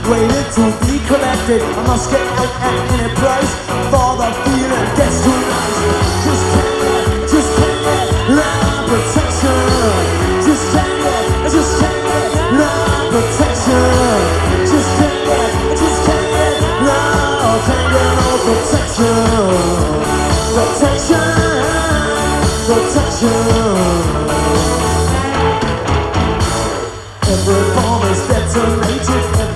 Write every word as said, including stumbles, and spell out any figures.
waited to be collected. I must get out at any price for the field.